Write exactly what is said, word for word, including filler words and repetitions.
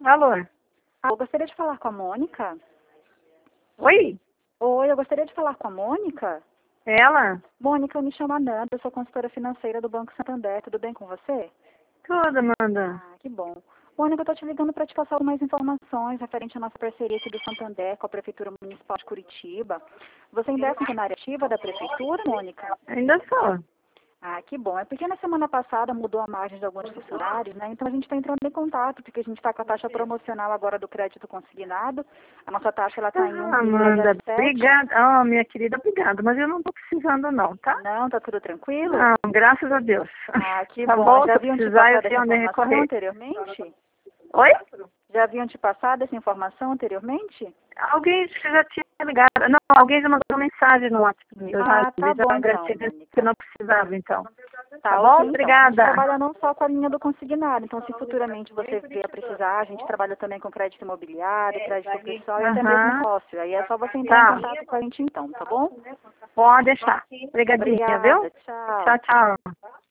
Alô? Ah, eu gostaria de falar com a Mônica. Oi? Oi, eu gostaria de falar com a Mônica. Ela? Mônica, eu me chamo Ananda, eu sou consultora financeira do Banco Santander. Tudo bem com você? Tudo, Amanda. Ah, que bom. Mônica, eu tô te ligando para te passar algumas informações referente à nossa parceria aqui do Santander com a Prefeitura Municipal de Curitiba. Você ainda é funcionária ativa da Prefeitura, Mônica? Ainda sou. Ah, que bom. É porque na semana passada mudou a margem de alguns funcionários, né? Então a gente está entrando em contato, porque a gente está com a taxa promocional agora do crédito consignado. A nossa taxa ela está em Ah, um vírgula zero Amanda, sete. obrigada. Oh, minha querida, obrigada. Mas eu não tô precisando não, tá? Não, tá tudo tranquilo? Não, graças a Deus. Ah, que Tá bom. bom, se Já eu haviam te precisar, eu passado sei essa onde informação recorrer. anteriormente? Oi? Já haviam te passado essa informação anteriormente? Alguém já tinha ligado. Não, alguém já mandou mensagem no WhatsApp. Eu já, Ah, tá já bom então, agradeci que Mônica. não precisava, então. Tá, Tá ok, bom? então. A gente Obrigada. trabalha não só com a linha do consignado, então se futuramente você vier a precisar, a gente trabalha também com crédito imobiliário, crédito pessoal e até mesmo Aham. sócio. Aí é só você entrar em Tá. contato com a gente então, tá bom? Pode deixar. Obrigadinha, viu? Obrigada, tchau. Tchau, tchau.